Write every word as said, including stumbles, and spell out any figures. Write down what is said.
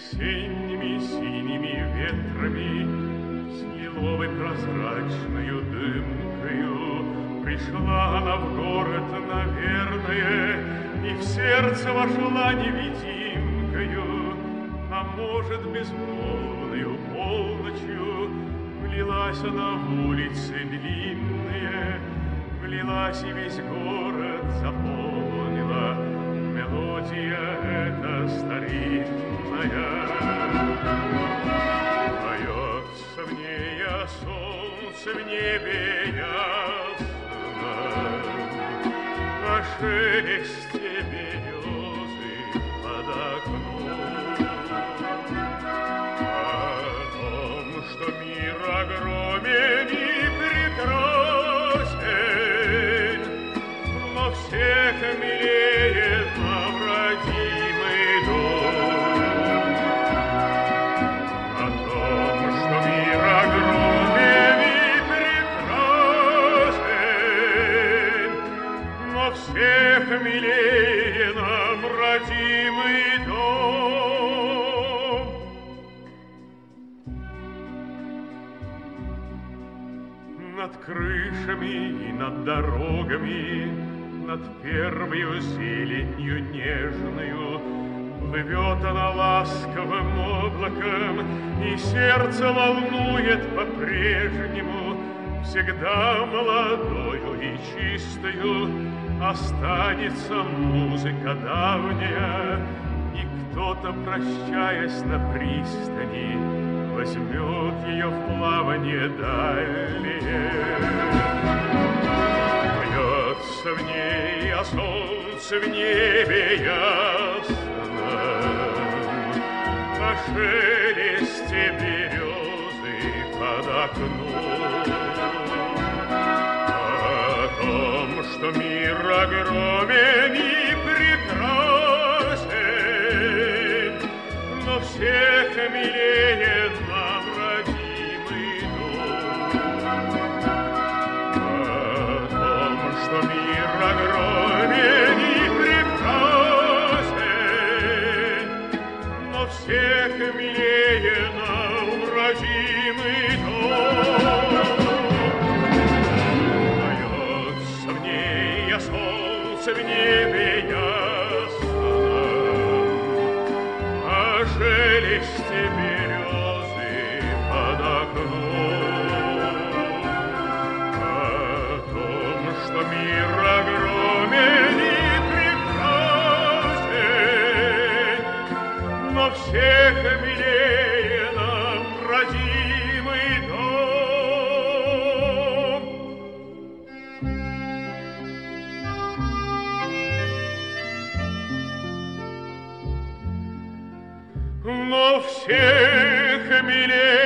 Весенними синими ветрами с лиловой прозрачною дымкою пришла она в город, наверное, и в сердце вошла невидимкою, а может, безмолвною полночью влилась она в улицы длинные, влилась и весь город заполнила мелодия эта старинная. Поется в ней о солнце в небе ясном, о шелесте березы под окном, о том, что мир огромен и прекрасен, но всех милее нам родимый дом. О том, что мир огромен и прекрасен, но всех милее нам родимый дом. Над крышами и над дорогами, над первою зеленью нежною плывет она ласковым облаком, и сердце волнует по-прежнему, всегда молодою и чистою останется музыка давняя, и кто-то, прощаясь на пристани, возьмет ее в плавание дальнее. Поется в ней о солнце в небе ясном, о шелесте березы под окном, о том, что мир огромен и прекрасен, но всех милее нам родимый дом. О том, что мир огромен и прекрасен, но всех милее нам родимый дом. Поется в ней о солнце в небе ясном, о шелесте березы под окном, о том, что мир огромен и прекрасен, но всех милее нам родимый дом. Но всех милее